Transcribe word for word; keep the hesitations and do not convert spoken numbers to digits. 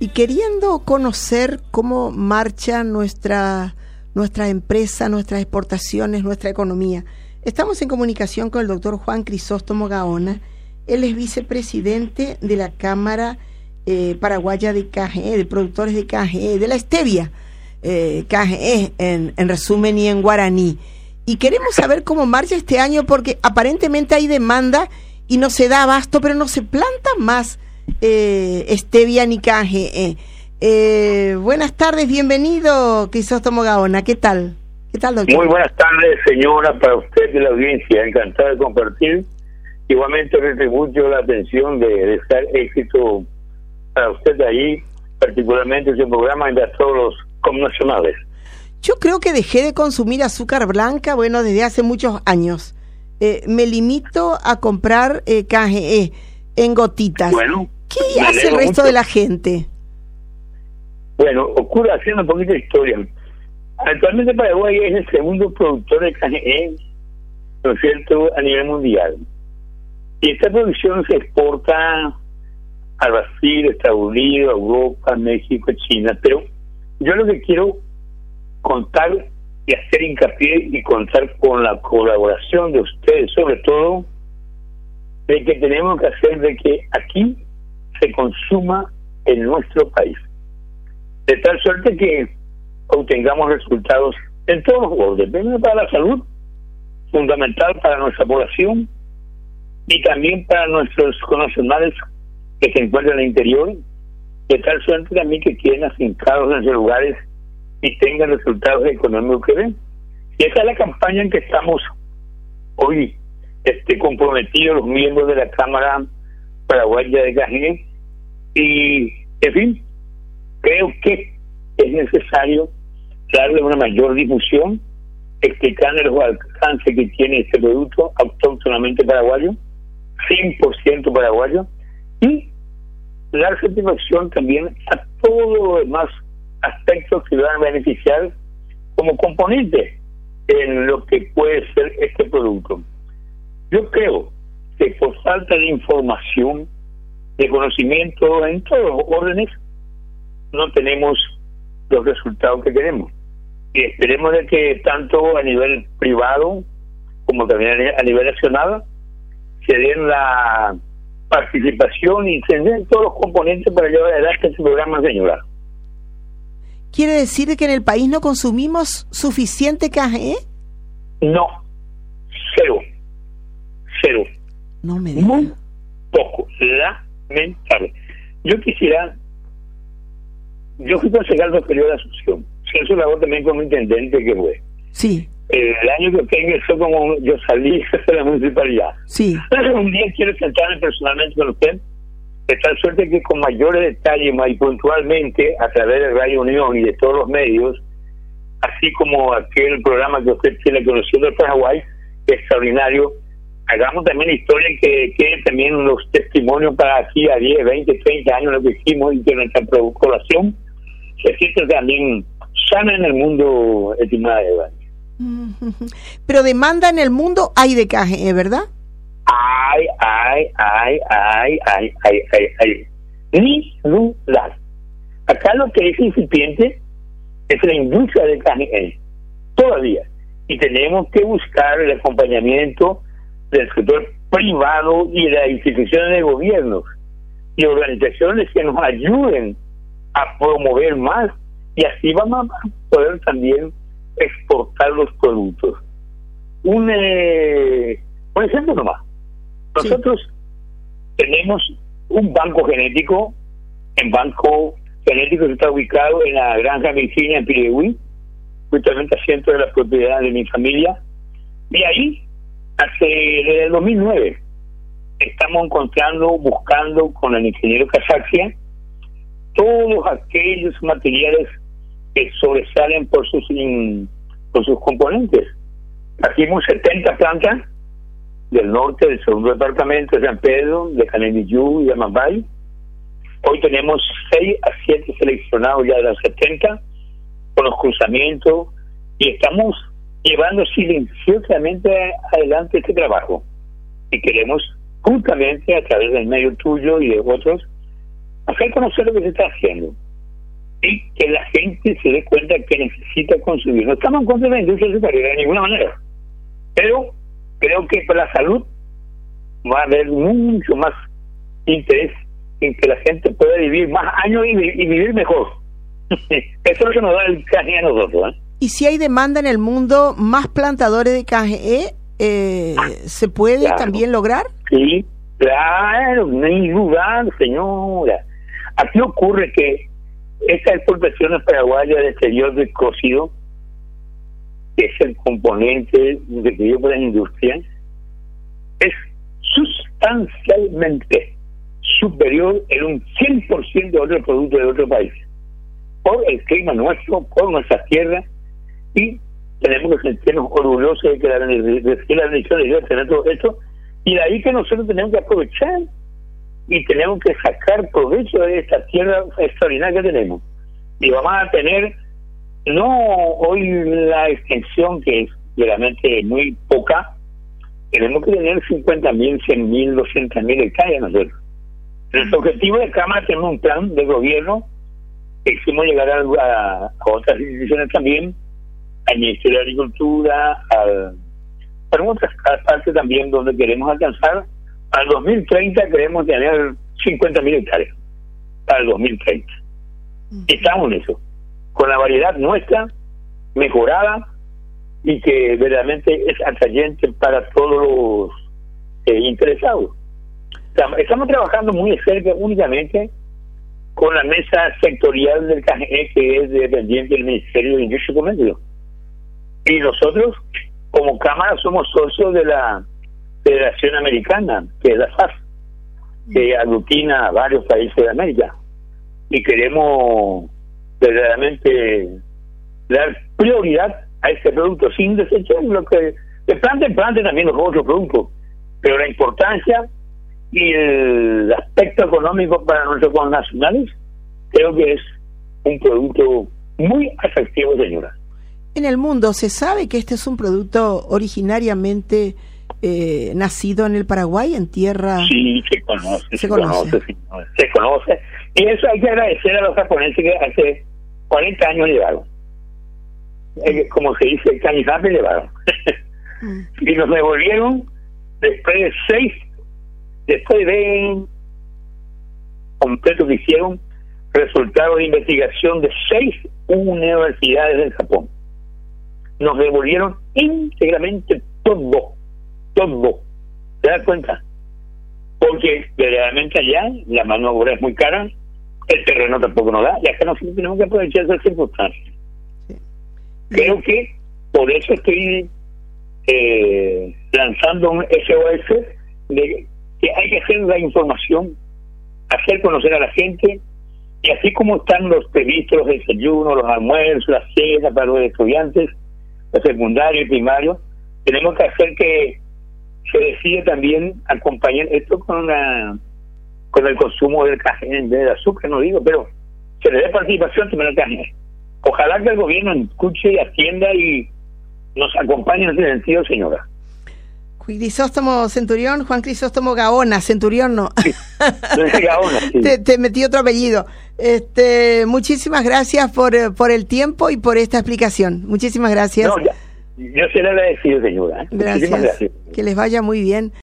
y queriendo conocer cómo marcha nuestra, nuestra empresa, nuestras exportaciones, nuestra economía. Estamos en comunicación con el doctor Juan Crisóstomo Gaona. Él es vicepresidente de la Cámara eh, Paraguaya de café, de productores de café, de la stevia, eh, café en, en resumen y en guaraní. Y queremos saber cómo marcha este año porque aparentemente hay demanda y no se da abasto, pero no se planta más eh, stevia ni café. Eh. Eh, buenas tardes, bienvenido Crisóstomo Gaona, ¿qué tal? ¿Qué tal, doctor? Muy buenas tardes, señora, para usted y la audiencia, encantado de compartir. Igualmente retribuyo la atención de desear éxito para usted ahí, particularmente en su programa y a todos los connacionales. Yo creo que dejé de consumir azúcar blanca, bueno, desde hace muchos años. Eh, me limito a comprar eh, café en gotitas. Bueno, ¿qué hace el resto mucho de la gente? Bueno, ocurre haciendo un poquito de historia. Actualmente Paraguay es el segundo productor de café, ¿no es cierto?, a nivel mundial. Y esta producción se exporta a Brasil, Estados Unidos, Europa, México, China. Pero yo lo que quiero contar y hacer hincapié y contar con la colaboración de ustedes, sobre todo, de que tenemos que hacer de que aquí se consuma en nuestro país. De tal suerte que obtengamos resultados en todos los órdenes, primero para la salud, fundamental para nuestra población, y también para nuestros connacionales que se encuentran en el interior, de tal suerte también que queden afincados en esos lugares y tengan resultados económicos que ven. Y esa es la campaña en que estamos hoy este, comprometidos los miembros de la Cámara Paraguaya de Café. Y, en fin, creo que es necesario darle una mayor difusión, explicarle los alcances que tiene este producto autóctonamente paraguayo, cien por ciento paraguayo, y dar satisfacción también a todos los demás aspectos que van a beneficiar como componente en lo que puede ser este producto. Yo creo que por falta de información, de conocimiento en todos los órdenes, no tenemos los resultados que queremos. Y esperemos de que tanto a nivel privado como también a nivel nacional se den la participación y se den todos los componentes para llevar adelante este programa, señora. ¿Quiere decir que en el país no consumimos suficiente café? No, cero, cero. No me diga. Muy poco, lamentable. Yo quisiera, yo fui concejal superior de la Asunción, hice labor también como intendente que fue. Sí. El año que usted ingresó, como yo salí de la municipalidad. Sí. Un día quiero sentarme personalmente con usted, de tal suerte que con mayores detalles y puntualmente a través de Radio Unión y de todos los medios, así como aquel programa que usted tiene conociendo el Paraguay, extraordinario, hagamos también historia que queden también los testimonios para aquí a diez, veinte, treinta años lo que hicimos y que nuestra población se siente también sana en el mundo, estimada Eva. Pero demanda en el mundo hay de café, ¿verdad? Ay, ay, ay, ay, ay, ay, ay, ay. Ni dudar. Acá lo que es incipiente es la industria del café, todavía. Y tenemos que buscar el acompañamiento del sector privado y de las instituciones de gobierno y organizaciones que nos ayuden a promover más, y así vamos a poder también exportar los productos. Un, eh, un ejemplo nomás. Nosotros sí tenemos un banco genético, el banco genético que está ubicado en la granja Virginia en Pirigüí, justamente a ciento de la propiedad de mi familia, y ahí, hace desde el dos mil nueve, estamos encontrando, buscando con el ingeniero Casaxia, todos aquellos materiales que sobresalen por sus in, por sus componentes. Hacemos setenta plantas del norte, del segundo departamento de San Pedro, de Canemillú y de Amambay. Hoy tenemos seis a siete seleccionados ya de las setenta, con los cruzamientos, y estamos llevando silenciosamente adelante este trabajo. Y queremos, justamente a través del medio tuyo y de otros, hacer conocer lo que se está haciendo y que la gente se dé cuenta que necesita consumir. No estamos en contra de la industria azucarera de ninguna manera, pero creo que para la salud va a haber mucho más interés en que la gente pueda vivir más años y, y vivir mejor. Eso es lo que nos da el C A G E a nosotros, ¿eh? Y si hay demanda en el mundo, más plantadores de C A G E, eh, ah, ¿se puede claro. también lograr? Sí, claro, no hay duda, señora. Aquí ocurre que estas exportaciones paraguayas de exterior de cocido, que es el componente requerido por la industria, es sustancialmente superior en un cien por ciento de otros productos de otros países, por el clima nuestro, por nuestra tierra, y tenemos que sentirnos orgullosos de que la bendición de Dios tener todo esto, y de ahí que nosotros tenemos que aprovechar y tenemos que sacar provecho de esta tierra extraordinaria que tenemos. Y vamos a tener, no hoy la extensión que es realmente muy poca, tenemos que tener cincuenta mil, cien mil, doscientas mil hectáreas nosotros. Nuestro objetivo de Cámara, tenemos un plan de gobierno que hicimos llegar a, a, a otras instituciones también, al Ministerio de Agricultura, al, a otras partes también donde queremos alcanzar. Al dos mil treinta queremos tener cincuenta mil hectáreas, para el dos mil treinta. Uh-huh. Estamos en eso, con la variedad nuestra, mejorada, y que verdaderamente es atrayente para todos los eh, interesados. Estamos trabajando muy de cerca únicamente con la mesa sectorial del C A G E, que es dependiente del Ministerio de Industria y Comercio. Y nosotros, como Cámara, somos socios de la Federación Americana, que es la F A S, que aglutina a varios países de América. Y queremos verdaderamente dar prioridad a este producto, sin desechar lo que de planta en planta también los otros productos. Pero la importancia y el aspecto económico para nuestros connacionales, creo que es un producto muy atractivo, señora. En el mundo se sabe que este es un producto originariamente eh, nacido en el Paraguay, en tierra. Sí, se conoce, se, se conoce, conoce. Se, se conoce. Y eso hay que agradecer a los japoneses que hace cuarenta años llevaron. Eh, como se dice, cañizape llevaron. mm. Y nos devolvieron después de seis, después de completo que hicieron, resultado de investigación de seis universidades del Japón. Nos devolvieron íntegramente todo, todo. ¿Te das cuenta? Porque verdaderamente allá la mano de obra es muy cara, el terreno tampoco nos da, y acá nosotros tenemos que aprovechar esas circunstancias. Sí. Creo que por eso estoy eh, lanzando un S O S de que hay que hacer la información, hacer conocer a la gente, y así como están los previstos, los desayunos, los almuerzos, las cenas para los estudiantes, los secundarios y primarios, tenemos que hacer que se decide también acompañar esto con la con el consumo del café, del azúcar, no digo, pero se le dé participación también al café. Ojalá que el gobierno escuche y atienda y nos acompañe en ese sentido, señora. Crisóstomo Centurión, Juan Crisóstomo Gaona, Centurión no. Sí, Gaona, sí. te, te metí otro apellido. Este, muchísimas gracias por, por el tiempo y por esta explicación. Muchísimas gracias. No, ya, yo se le agradecido, señora. Gracias. Muchísimas gracias. Que les vaya muy bien.